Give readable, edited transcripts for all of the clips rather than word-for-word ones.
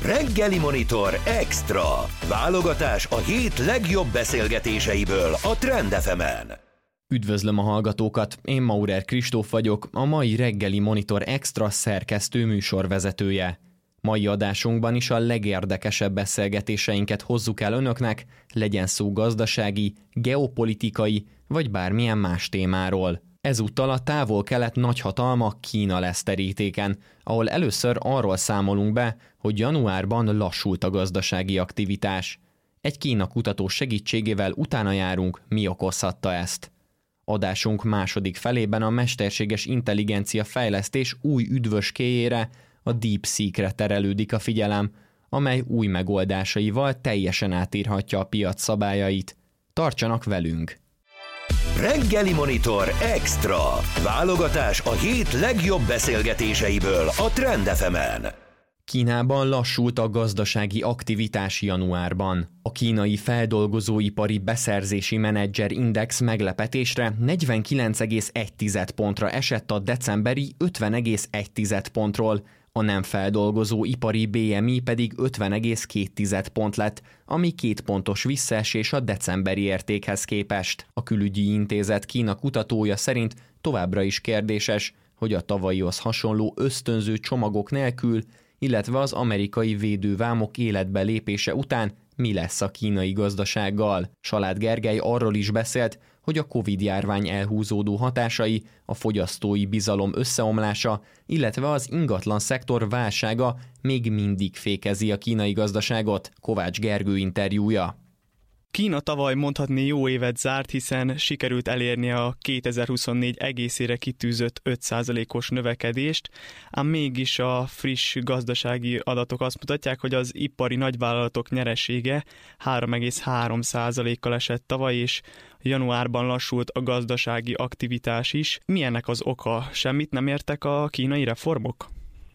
Reggeli Monitor Extra. Válogatás a hét legjobb beszélgetéseiből a Trend FM-en. Üdvözlöm a hallgatókat, én Maurer Kristóf vagyok, a mai Reggeli Monitor Extra szerkesztő műsorvezetője. Mai adásunkban is a legérdekesebb beszélgetéseinket hozzuk el önöknek, legyen szó gazdasági, geopolitikai vagy bármilyen más témáról. Ezúttal a távol-kelet nagyhatalma Kína lesz terítéken, ahol először arról számolunk be, hogy januárban lassult a gazdasági aktivitás. Egy Kína kutató segítségével utána járunk, mi okozhatta ezt. Adásunk második felében a mesterséges intelligencia fejlesztés új üdvöskéjére, a DeepSeek-re terelődik a figyelem, amely új megoldásaival teljesen átírhatja a piac szabályait. Tartsanak velünk! Reggeli Monitor Extra. Válogatás a hét legjobb beszélgetéseiből a Trend FM-en. Kínában lassult a gazdasági aktivitás januárban. A kínai feldolgozóipari beszerzési menedzser index meglepetésre 49,1 pontra esett a decemberi 50,1 pontról, a nem feldolgozó ipari BMI pedig 50,2 pont lett, ami 2 pontos visszaesés a decemberi értékhez képest. A Külügyi Intézet Kína kutatója szerint továbbra is kérdéses, hogy a tavalyihoz hasonló ösztönző csomagok nélkül, illetve az amerikai védővámok életbe lépése után mi lesz a kínai gazdasággal. Salád Gergely arról is beszélt, hogy a Covid-járvány elhúzódó hatásai, a fogyasztói bizalom összeomlása, illetve az ingatlan szektor válsága még mindig fékezi a kínai gazdaságot. Kovács Gergő interjúja. Kína tavaly mondhatni jó évet zárt, hiszen sikerült elérni a 2024 egészére kitűzött 5%-os növekedést, ám mégis a friss gazdasági adatok azt mutatják, hogy az ipari nagyvállalatok nyeresége 3,3%-kal esett tavaly, és januárban lassult a gazdasági aktivitás is. Mi ennek az oka? Semmit nem értek a kínai reformok?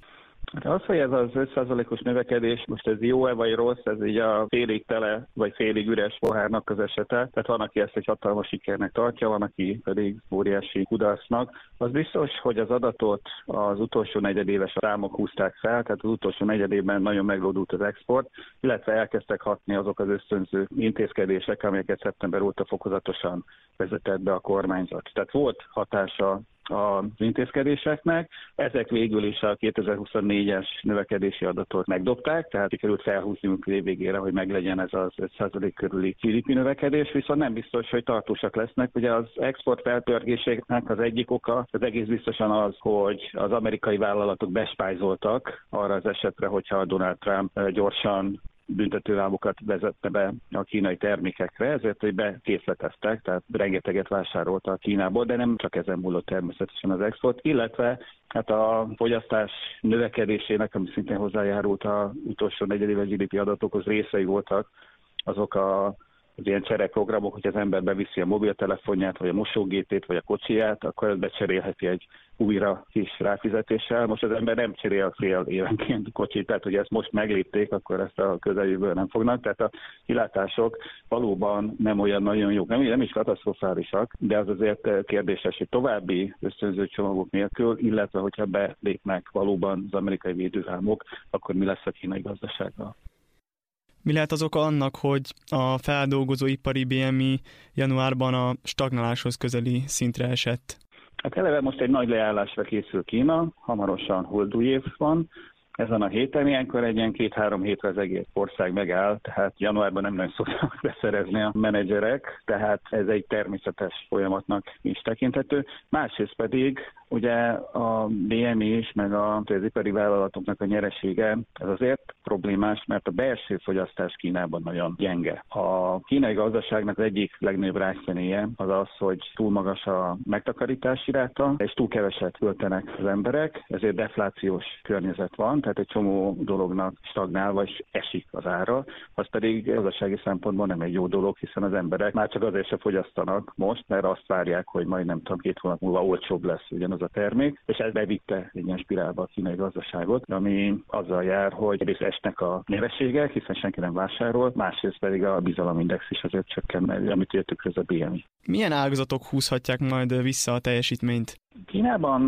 Az, hogy ez az 5%-os növekedés, most ez jó-e vagy rossz, ez így a félig tele vagy félig üres pohárnak az esete. Tehát van, aki ezt egy hatalmas sikernek tartja, van, aki pedig óriási kudarcnak. Az biztos, hogy az adatot az utolsó negyedéves számok húzták fel, tehát az utolsó negyedében nagyon meglódult az export, illetve elkezdtek hatni azok az ösztönző intézkedések, amelyeket szeptember óta fokozatosan vezetett be a kormányzat. Tehát volt hatása az intézkedéseknek, ezek végül is a 2024-es növekedési adatot megdobták, tehát sikerült felhúzniuk év végére, hogy meglegyen ez az 5% körüli GDP növekedés, viszont nem biztos, hogy tartósak lesznek. Ugye az export felpörgésének az egyik oka, az egész biztosan az, hogy az amerikai vállalatok bespájzoltak arra az esetre, hogyha Donald Trump gyorsan büntetővámokat vezette be a kínai termékekre, ezért, hogy bekészleteztek, tehát rengeteget vásároltak Kínából, de nem csak ezen múlott természetesen az export, illetve hát a fogyasztás növekedésének, ami szintén hozzájárult az utolsó negyedéves GDP adatokhoz, részei voltak azok az ilyen csereprogramok, hogy az ember beviszi a mobiltelefonját, vagy a mosógépét, vagy a kocsiját, akkor ezt becserélheti egy újra kis ráfizetéssel. Most az ember nem cserél fél évenként kocsit, tehát hogy ezt most meglépték, akkor ezt a közeljövőben nem fognak. Tehát a kilátások valóban nem olyan nagyon jók, nem is katasztrofálisak, de az azért kérdéses, hogy további ösztönző csomagok nélkül, illetve hogyha belépnek valóban az amerikai védővámok, akkor mi lesz a kínai gazdasággal. Mi lehet az oka annak, hogy a feldolgozóipari BMI januárban a stagnáláshoz közeli szintre esett? Hát eleve most egy nagy leállásra készül Kína, hamarosan holdúj év van. Ezen a héten ilyenkor egy ilyen 2-3 hétre az egész ország megáll, tehát januárban nem nagyon szoktak beszerezni a menedzserek, tehát ez egy természetes folyamatnak is tekinthető. Másrészt pedig ugye a BMI is, meg az ipari vállalatoknak a nyeresége, ez azért problémás, mert a belső fogyasztás Kínában nagyon gyenge. A kínai gazdaságnak az egyik legnagyobb rákfenéje az az, hogy túl magas a megtakarítási ráta, és túl keveset költenek az emberek, ezért deflációs környezet van, tehát egy csomó dolognak stagnál, vagy esik az ára, az pedig gazdasági szempontból nem egy jó dolog, hiszen az emberek már csak azért se fogyasztanak most, mert azt várják, hogy majd nem tudom, 2 hónap múlva olcsóbb lesz ugyanaz a termék, és ez bevitte egy ilyen spirálba a kínai gazdaságot, ami azzal jár, hogy egyrészt esnek a nyereségek, hiszen senki nem vásárol, másrészt pedig a bizalomindex is azért csökken, amit értük ez a BMI. Milyen ágazatok húzhatják majd vissza a teljesítményt? Kínában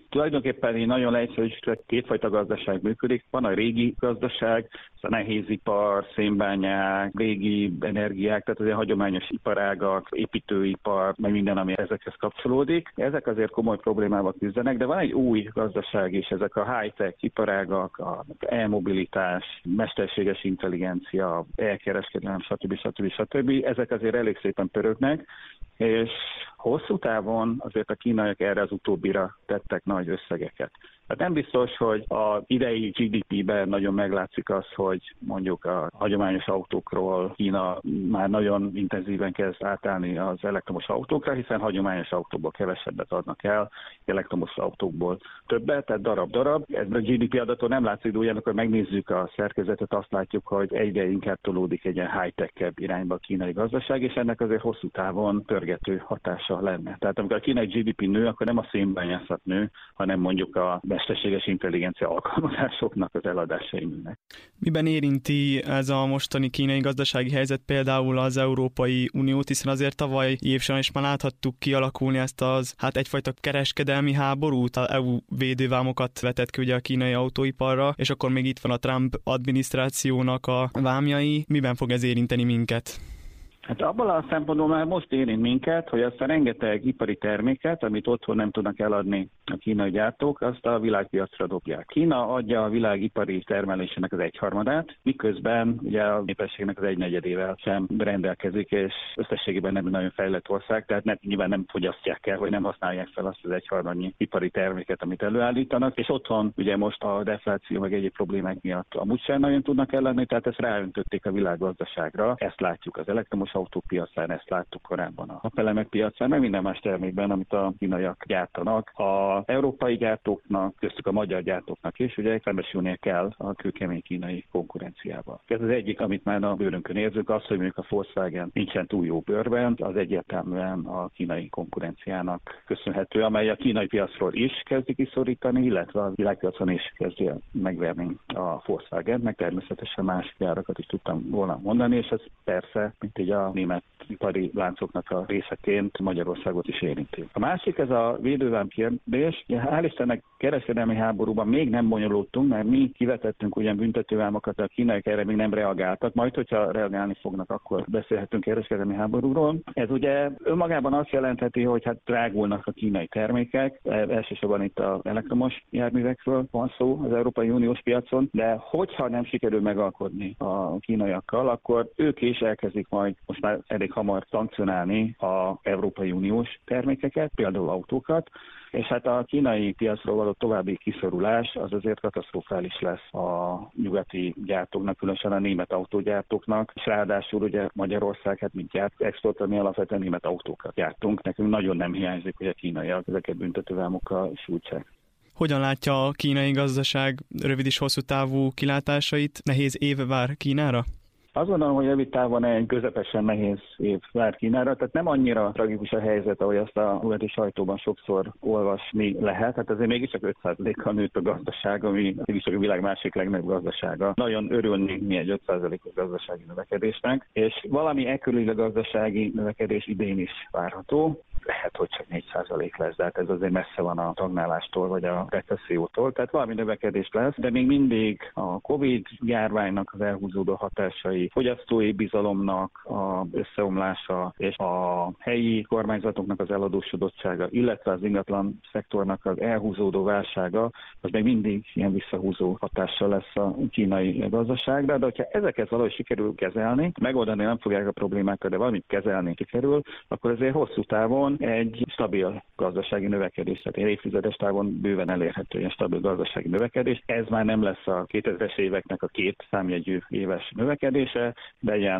Tulajdonképpen nagyon leegyszerűsítve kétfajta gazdaság működik. Van a régi gazdaság, a nehézipar, szénbányák, régi energiák, tehát az ilyen hagyományos iparágak, építőipar, meg minden, ami ezekhez kapcsolódik. Ezek azért komoly problémával küzdenek, de van egy új gazdaság is, ezek a high-tech iparágak, a e-mobilitás, mesterséges intelligencia, elkereskedelem, stb. Ezek azért elég szépen pörögnek, és hosszú távon azért a kínaiak erre az utóbbira tettek nagy összegeket. Hát nem biztos, hogy az idei GDP-ben nagyon meglátszik az, hogy mondjuk a hagyományos autókról Kína már nagyon intenzíven kezd átállni az elektromos autókra, hiszen hagyományos autókból kevesebbet adnak el, elektromos autókból többet, tehát darab-darab. Ez a GDP adaton nem látszik, de ugyanakkor megnézzük a szerkezetet, azt látjuk, hogy egyre inkább tolódik egy ilyen high-tech-ebb irányba a kínai gazdaság, és ennek azért hosszú távon pörgető hatása lenne. Tehát amikor a kínai GDP nő, akkor nem a szénbányászat nő, hanem mondjuk a mesterséges intelligencia alkalmazásoknak az eladásai nőnek. Miben érinti ez a mostani kínai gazdasági helyzet például az Európai Uniót, hiszen azért tavaly év során is már láthattuk kialakulni ezt az egyfajta kereskedelmi háborút, az EU védővámokat vetett ki ugye a kínai autóiparra, és akkor még itt van a Trump adminisztrációnak a vámjai. Miben fog ez érinteni minket? Hát abban a szempontból már most érint minket, hogy azt a rengeteg ipari terméket, amit otthon nem tudnak eladni a kínai gyártók, azt a világpiacra dobják. Kína adja a világ ipari termelésének az 1/3, miközben ugye a népességnek az 1/4 sem rendelkezik, és összességében nem nagyon fejlett ország, tehát nyilván nem fogyasztják el, vagy nem használják fel azt az 1/3 ipari terméket, amit előállítanak, és otthon ugye most a defláció meg egyéb problémák miatt amúgy sem nagyon tudnak eladni, tehát ezt ráöntötték a világgazdaságra. Ezt látjuk az elektromos autópiacán, ezt láttuk korábban a napelemek piacán, meg minden más termékben, amit a kínaiak gyártanak. Az európai gyártóknak, köztük a magyar gyártóknak is, ugye szembesülnie kell a kőkemény kínai konkurenciával. Ez az egyik, amit már a bőrünkön érzünk, az, hogy mondjuk a Volkswagen nincsen túl jó bőrben, az egyértelműen a kínai konkurenciának köszönhető, amely a kínai piacról is kezdi kiszorítani, illetve a világpiacon is kezdi megverni a Volkswagen, meg természetesen más gyárakat is tudtam volna mondani, és ez persze, mint így a német ipari láncoknak a részeként Magyarországot is érinti. A másik, ez a védővám kérdés. Hál' Istennek kereskedelmi háborúban még nem bonyolultunk, mert mi kivetettünk ugyan büntetővámokat, a kínaiak erre még nem reagáltak, majd hogyha reagálni fognak, akkor beszélhetünk kereskedelmi háborúról. Ez ugye önmagában azt jelentheti, hogy drágulnak a kínai termékek, elsősorban itt az elektromos járművekről van szó az Európai Uniós piacon, de hogyha nem sikerül megalkodni a kínaiakkal, akkor ők is elkezdik majd most már elég hamar szankcionálni az Európai Uniós termékeket, például autókat, és a kínai piacról való további kiszorulás az azért katasztrofális lesz a nyugati gyártóknak, különösen a német autógyártóknak, és ráadásul ugye Magyarország, mint exportra, mi alapvetően német autókat gyártunk, nekünk nagyon nem hiányzik, hogy a kínaiak ezeket büntetővámokkal sújtsák. Hogyan látja a kínai gazdaság rövid és hosszú távú kilátásait? Nehéz év vár Kínára? Azt gondolom, hogy rövid távon egy közepesen nehéz év vár Kínára, tehát nem annyira tragikus a helyzet, ahogy azt a nyugati sajtóban sokszor olvasni lehet. Hát azért mégiscsak 5%-kal nőtt a gazdaság, ami mégiscsak a világ másik legnagyobb gazdasága. Nagyon örülnénk mi egy 5%-os gazdasági növekedésnek, és valami körül a gazdasági növekedés idén is várható. Lehet, hogy csak 4% lesz, de hát ez azért messze van a stagnálástól vagy a recessziótól, tehát valami növekedés lesz, de még mindig a Covid-járványnak az elhúzódó hatásai, fogyasztói bizalomnak az összeomlása és a helyi kormányzatoknak az eladósodottsága, illetve az ingatlan szektornak az elhúzódó válsága, az még mindig ilyen visszahúzó hatással lesz a kínai gazdaságra, de hogyha ezeket valahogy sikerül kezelni, megoldani nem fogják a problémákat, de valamit kezelni sikerül, akkor azért hosszú távon egy stabil gazdasági növekedés, tehát egy évtizedes távon bőven elérhető ilyen stabil gazdasági növekedés. Ez már nem lesz a 2000-es éveknek a 2 számjegyű éves növekedése, de ilyen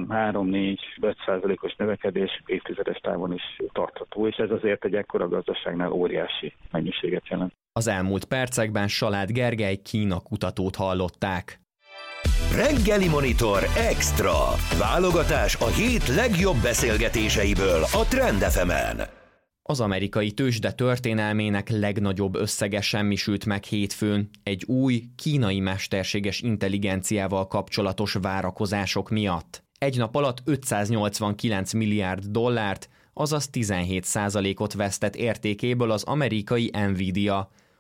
3-4-5%-os növekedés évtizedes távon is tartható, és ez azért egy ekkora gazdaságnál óriási mennyiséget jelent. Az elmúlt percekben Salád Gergely Kína kutatót hallották. Reggeli Monitor Extra. Válogatás a hét legjobb beszélgetéseiből a Trend FM-en. Az amerikai tőzsde történelmének legnagyobb összege semmisült meg hétfőn egy új kínai mesterséges intelligenciával kapcsolatos várakozások miatt. Egy nap alatt 589 milliárd dollárt, azaz 17%-ot vesztett értékéből az amerikai Nvidia,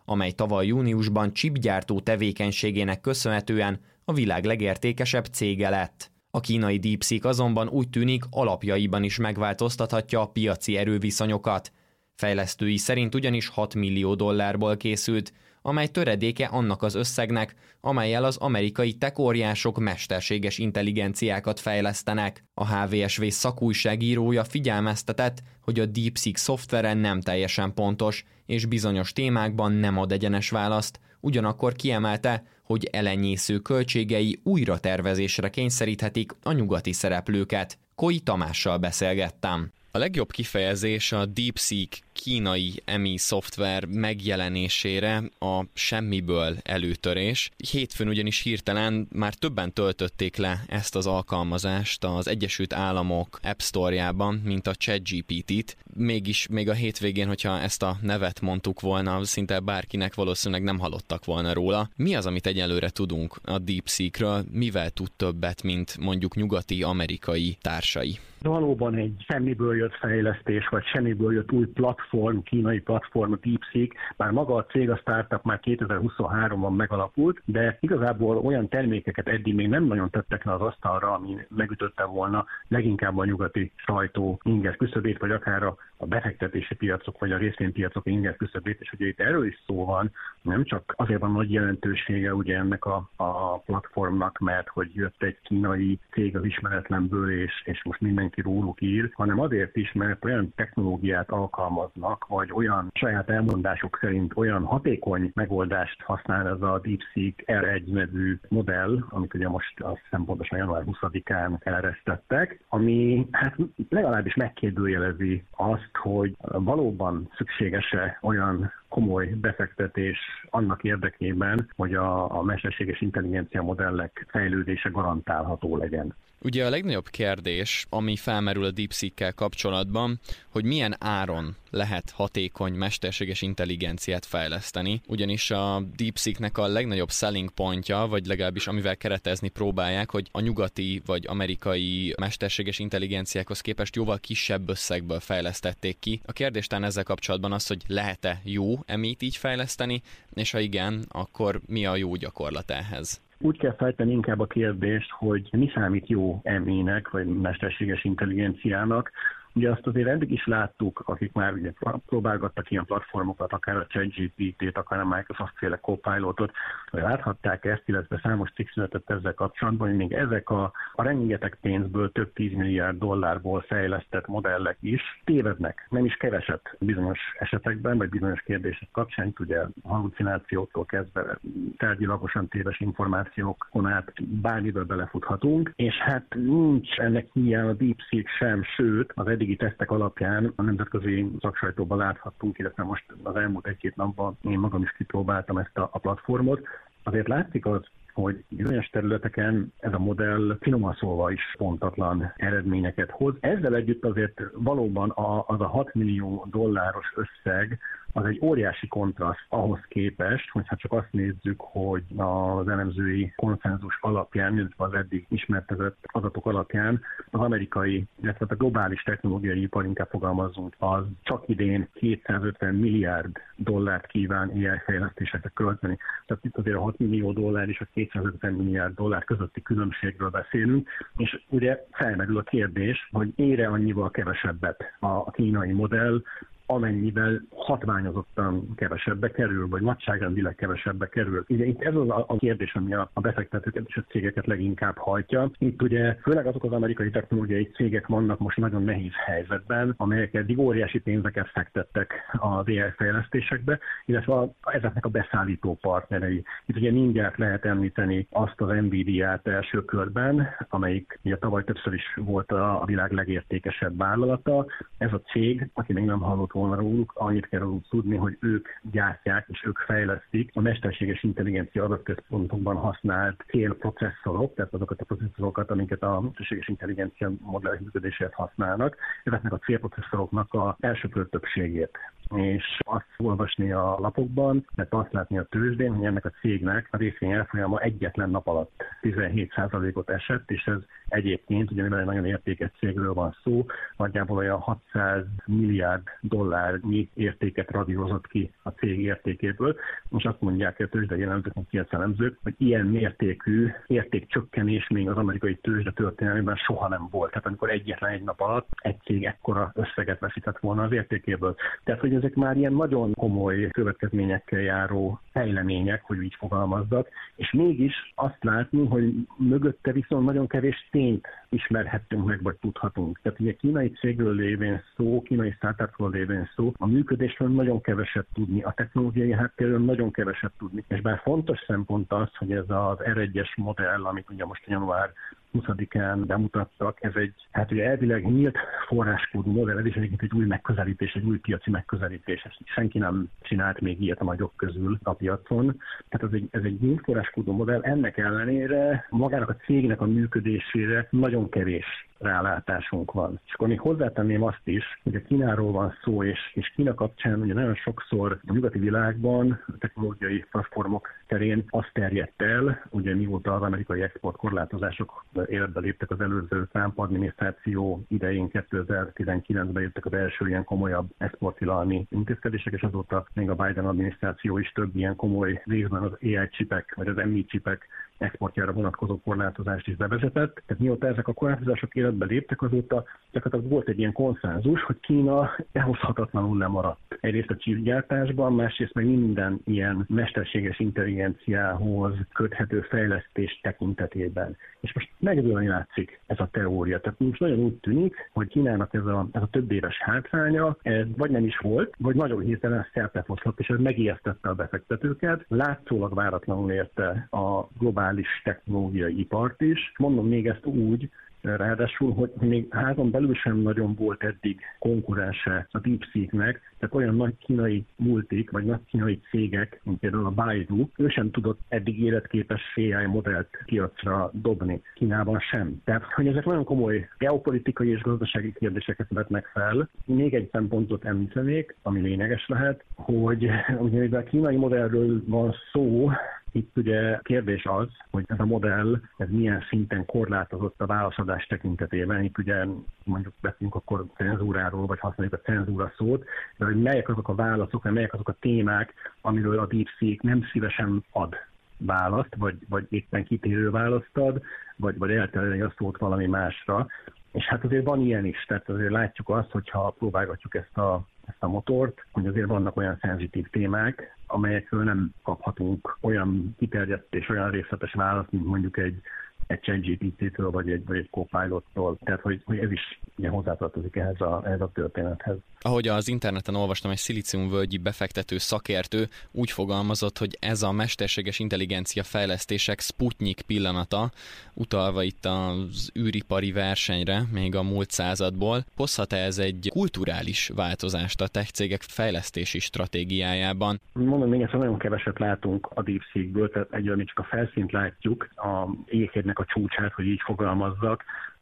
amely tavaly júniusban chipgyártó tevékenységének köszönhetően a világ legértékesebb cége lett. A kínai DeepSeek azonban úgy tűnik, alapjaiban is megváltoztathatja a piaci erőviszonyokat. Fejlesztői szerint ugyanis $6 millió készült, amely töredéke annak az összegnek, amellyel az amerikai tech óriások mesterséges intelligenciákat fejlesztenek. A HVSV szakújságírója figyelmeztetett, hogy a DeepSeek szoftvere nem teljesen pontos, és bizonyos témákban nem ad egyenes választ, ugyanakkor kiemelte, hogy elenyésző költségei újra tervezésre kényszeríthetik a nyugati szereplőket. Koi Tamással beszélgettem. A legjobb kifejezés a DeepSeek kínai EMI szoftver megjelenésére a semmiből előtörés. Hétfőn ugyanis hirtelen már többen töltötték le ezt az alkalmazást az Egyesült Államok App Store-jában, mint a ChatGPT-t. Mégis még a hétvégén, hogyha ezt a nevet mondtuk volna, szinte bárkinek valószínűleg nem hallottak volna róla. Mi az, amit egyelőre tudunk a DeepSeekről? Mivel tud többet, mint mondjuk nyugati amerikai társai? Valóban egy semmiből jött fejlesztés, vagy semmiből jött új platform, kínai platform, a DeepSeek, bár maga a cég, a startup már 2023-ban megalapult, de igazából olyan termékeket eddig még nem nagyon tettek le az asztalra, ami megütötte volna leginkább a nyugati sajtó inges küszöbét, vagy akár a befektetési piacok, vagy a részvénypiacok inges küszöbét, és ugye itt erről is szó van, nem csak azért van nagy jelentősége ugye ennek a platformnak, mert hogy jött egy kínai cég az ismeretlenből, és most mindenki róluk ír, hanem azért is, mert olyan technológiát alkalmaznak, vagy olyan saját elmondások szerint olyan hatékony megoldást használ ez a DeepSeek R1 nevű modell, amit ugye most azt hiszem pontosan január 20-án eleresztettek, ami hát legalábbis megkérdőjelezi azt, hogy valóban szükséges-e olyan komoly befektetés annak érdekében, hogy a mesterséges intelligencia modellek fejlődése garantálható legyen. Ugye a legnagyobb kérdés, ami felmerül a DeepSeek-kel kapcsolatban, hogy milyen áron lehet hatékony mesterséges intelligenciát fejleszteni, ugyanis a DeepSeek-nek a legnagyobb selling pontja, vagy legalábbis amivel keretezni próbálják, hogy a nyugati vagy amerikai mesterséges intelligenciákhoz képest jóval kisebb összegből fejlesztették ki. A kérdés talán ezzel kapcsolatban az, hogy lehet-e jó EMI-t így fejleszteni, és ha igen, akkor mi a jó gyakorlat ehhez? Úgy kell feltenni inkább a kérdést, hogy mi számít jó EMI-nek, vagy mesterséges intelligenciának. Ugye azt azért eddig is láttuk, akik már ugye próbálgattak ilyen platformokat, akár a ChatGPT-t, akár a Microsoft-féle Copilotot, hogy láthatták ezt, illetve számos cikk született ezzel kapcsolatban, hogy még ezek a rengeteg pénzből, több 10 milliárd dollárból fejlesztett modellek is tévednek, nem is keveset bizonyos esetekben, vagy bizonyos kérdések kapcsán, ugye hallucinációktól kezdve tárgyilagosan téves információkon át bármiből belefuthatunk, és hát nincs ennek hiány a DeepSeek sem, sőt, az eddigi tesztek alapján a nemzetközi szaksajtóban láthattunk, illetve most az elmúlt egy-két napban én magam is kipróbáltam ezt a platformot. Azért látszik az, hogy bizonyos területeken ez a modell finoman szólva is pontatlan eredményeket hoz. Ezzel együtt azért valóban az a $6 millió összeg, az egy óriási kontraszt ahhoz képest, hogyha csak azt nézzük, hogy az elemzői konszenzus alapján, illetve az eddig ismertetett adatok alapján az amerikai, illetve a globális technológiai ipar, inkább fogalmazunk, az csak idén $250 milliárd kíván AI fejlesztésekre költeni. Tehát itt azért a $6 millió és a $250 milliárd közötti különbségről beszélünk, és ugye felmerül a kérdés, hogy ére annyival kevesebbet a kínai modell, amennyivel hatványozottan kevesebbe kerül, vagy nagyságrendileg kevesebbe kerül. Ugye itt ez az a kérdés, ami a befektetőket és a cégeket leginkább hajtja. Itt ugye főleg azok az amerikai technológiai cégek vannak most nagyon nehéz helyzetben, amelyek eddig óriási pénzeket fektettek az AI fejlesztésekbe, illetve ezeknek a beszállító partnerei. Itt ugye mindjárt lehet említeni azt az Nvidia-t első körben, amelyik ugye tavaly többször is volt a világ legértékesebb vállalata. Ez a cég, aki még nem hallott volna róluk, annyit kell róluk tudni, hogy ők gyártják és ők fejlesztik a mesterséges intelligencia adatközpontokban használt célprocesszorok, tehát azokat a processzorokat, amiket a mesterséges intelligencia modellek működéséhez használnak. Ezeknek a célprocesszoroknak az elsöprő többségét és azt olvasni a lapokban, mert azt látni a tőzsdén, hogy ennek a cégnek a részvény elfolyama egyetlen nap alatt 17%-ot esett, és ez egyébként, ugye mivel egy nagyon értékes cégről van szó, nagyjából olyan 600 milliárd dollárnyi értéket radírozott ki a cég értékéből, és azt mondják a tőzsdei elemzők, piacelemzők, hogy ilyen mértékű értékcsökkenés még az amerikai tőzsde történelmében soha nem volt. Tehát amikor egyetlen egy nap alatt egy cég ekkora összeget veszített volna az értékéből. Tehát, hogy ezek már ilyen nagyon komoly következményekkel járó fejlemények, hogy így fogalmazzak, és mégis azt látni, hogy mögötte viszont nagyon kevés tényt ismerhettünk meg, vagy tudhatunk. Tehát ugye kínai cégről lévén szó, kínai startupról lévén szó, a működésről nagyon keveset tudni, a technológiai háttérről nagyon keveset tudni. És bár fontos szempont az, hogy ez az R1-es modell, amit ugye most január 20-án bemutattak, ez egy, hát ugye elvileg nyílt forráskódú modell, ez is egy új megközelítés, egy új piaci megközelítés. Ezt senki nem csinált még ilyet a nagyok közül a piacon. Tehát ez egy nyílt forráskódú modell, ennek ellenére magának a cégnek a működésére nagyon kevés rálátásunk van. És akkor még hozzátenném azt is, hogy a Kínáról van szó, és Kína kapcsán ugye nagyon sokszor a nyugati világban a technológiai platformok terén azt terjedt el, ugye mióta az amerikai exportkorlátozások életbe léptek az előző Trump adminisztráció idején, 2019-ben jöttek az első ilyen komolyabb exporttilalmi intézkedések, és azóta még a Biden adminisztráció is több ilyen komoly részben az AI csipek, vagy az MI csipek exportjára vonatkozó korlátozást is bevezetett. Tehát mióta ezek a korlátozások életbe léptek, azóta gyakorlatilag volt egy ilyen konszenzus, hogy Kína elhozhatatlanul lemaradt. Egyrészt a chipgyártásban, másrészt meg minden ilyen mesterséges intelligenciához köthető fejlesztés tekintetében. És most megdőlni látszik ez a teória. Tehát most nagyon úgy tűnik, hogy Kínának ez a több éves hátránya, ez vagy nem is volt, vagy nagyon hirtelen szerpet hozhat, és ez megijesztette a befektetőket. Látszólag váratlanul érte a globális technológiai ipart is. Mondom még ezt úgy, ráadásul, hogy még házon belül sem nagyon volt eddig konkurense a DeepSeek-nek, tehát olyan nagy kínai multik, vagy nagy kínai cégek, mint például a Baidu, ő sem tudott eddig életképes AI modellt piacra dobni, Kínában sem. Tehát, hogy ezek nagyon komoly geopolitikai és gazdasági kérdéseket vetnek fel. Még egy szempontot említenék, ami lényeges lehet, hogy mivel a kínai modellről van szó, itt ugye kérdés az, hogy ez a modell ez milyen szinten korlátozott a válaszadás tekintetében. Itt ugye mondjuk beszélünk akkor cenzúráról, vagy használjuk a cenzúra szót, de hogy melyek azok a válaszok, melyek azok a témák, amiről a DeepSeek nem szívesen ad választ, vagy éppen kitérő választ ad, vagy elterelni a szót valami másra. És hát azért van ilyen is, tehát azért látjuk azt, hogyha próbálgatjuk ezt a motort, hogy azért vannak olyan szenzitív témák, amelyekről nem kaphatunk olyan kiterjedt és olyan részletes választ, mint mondjuk egy ChatGPT-től vagy egy Copilot-tól. Tehát, hogy ez is ugye hozzátartozik ehhez a történethez. Ahogy az interneten olvastam, egy szilíciumvölgyi befektető szakértő úgy fogalmazott, hogy ez a mesterséges intelligencia fejlesztések Sputnik pillanata, utalva itt az űripari versenyre még a múlt századból. Hozhat-e ez egy kulturális változást a tech cégek fejlesztési stratégiájában? Mondom, még ezt nagyon keveset látunk a DeepSeekből, tehát egyébként csak a felszínt látjuk, a jéghegynek a csúcsát, hogy így fogalmazzak,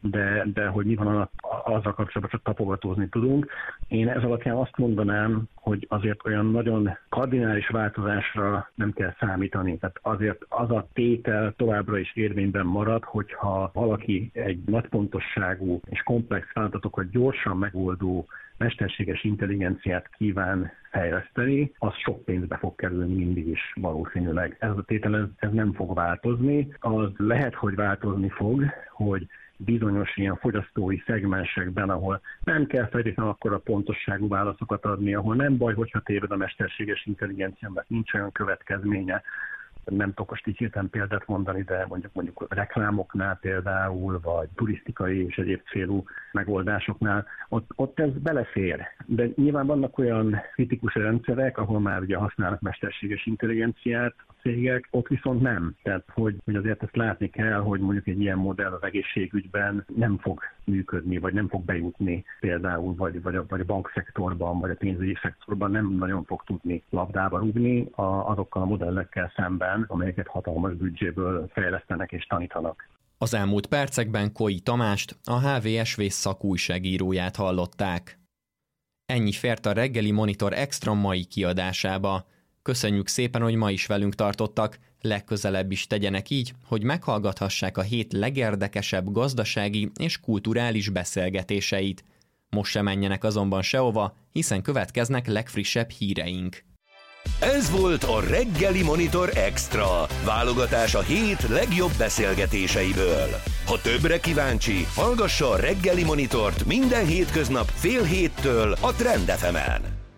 de hogy mi van azzal kapcsolatban, csak tapogatózni tudunk. Én ez alapján azt mondanám, hogy azért olyan nagyon kardinális változásra nem kell számítani. Tehát azért az a tétel továbbra is érvényben marad, hogyha valaki egy nagypontosságú és komplex feladatokat gyorsan megoldó mesterséges intelligenciát kíván fejleszteni, az sok pénzbe fog kerülni mindig is valószínűleg. Ez a tétel ez nem fog változni. Az lehet, hogy változni fog, hogy bizonyos ilyen fogyasztói szegmensekben, ahol nem kell feltétlenül akkora pontosságú válaszokat adni, ahol nem baj, hogyha téved a mesterséges intelligencia, mert nincs olyan következménye. Nem tudok most így hirtelen példát mondani, de mondjuk reklámoknál például, vagy turisztikai és egyéb célú megoldásoknál, ott ez belefér. De nyilván vannak olyan kritikus rendszerek, ahol már ugye használnak mesterséges intelligenciát a cégek, ott viszont nem. Tehát, hogy azért ezt látni kell, hogy mondjuk egy ilyen modell az egészségügyben nem fog működni, vagy nem fog bejutni például, vagy a bankszektorban, vagy a pénzügyi szektorban nem nagyon fog tudni labdába rúgni azokkal a modellekkel szemben, amelyeket hatalmas büdzséből fejlesztenek és tanítanak. Az elmúlt percekben Koi Tamást, a HVSV szakújságíróját hallották. Ennyi fért a Reggeli Monitor Extra mai kiadásába. Köszönjük szépen, hogy ma is velünk tartottak, legközelebb is tegyenek így, hogy meghallgathassák a hét legérdekesebb gazdasági és kulturális beszélgetéseit. Most sem menjenek azonban sehova, hiszen következnek legfrissebb híreink. Ez volt a Reggeli Monitor Extra, válogatás a hét legjobb beszélgetéseiből. Ha többre kíváncsi, hallgassa a Reggeli Monitort minden hétköznap fél héttől a Trend FM-en.